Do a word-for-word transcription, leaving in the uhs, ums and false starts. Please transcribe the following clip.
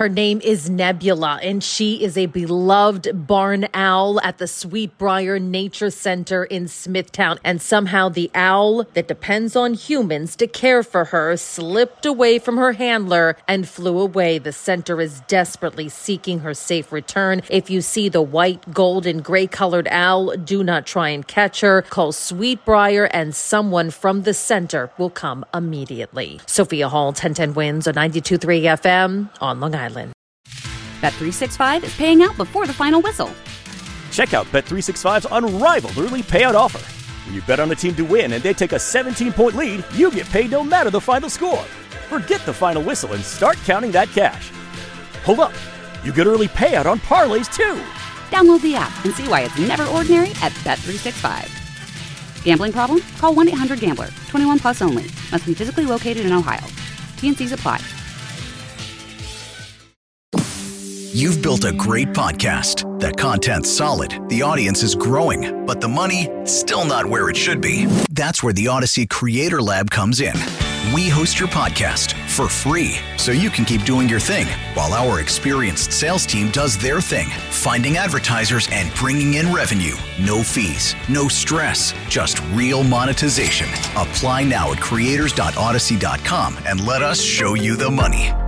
Her name is Nebula, and she is a beloved barn owl at the Sweetbriar Nature Center in Smithtown. And somehow the owl that depends on humans to care for her slipped away from her handler and flew away. The center is desperately seeking her safe return. If you see the white, gold, and gray-colored owl, do not try and catch her. Call Sweetbriar, and someone from the center will come immediately. Sophia Hall, ten ten Wins on ninety-two point three F M on Long Island. Bet three sixty-five is paying out before the final whistle. Check out Bet three sixty-five's unrivaled early payout offer. When you bet on a team to win and they take a seventeen-point lead, you get paid no matter the final score. Forget the final whistle and start counting that cash. Hold up. You get early payout on parlays, too. Download the app and see why it's never ordinary at Bet three sixty-five. Gambling problem? Call one eight hundred gambler. twenty-one plus only. Must be physically located in Ohio. T N Cs apply. You've built a great podcast. The content's solid, the audience is growing, but the money, still not where it should be. That's where the Odyssey Creator Lab comes in. We host your podcast for free, so you can keep doing your thing, while our experienced sales team does their thing, finding advertisers and bringing in revenue. No fees, no stress, just real monetization. Apply now at creators dot odyssey dot com and let us show you the money.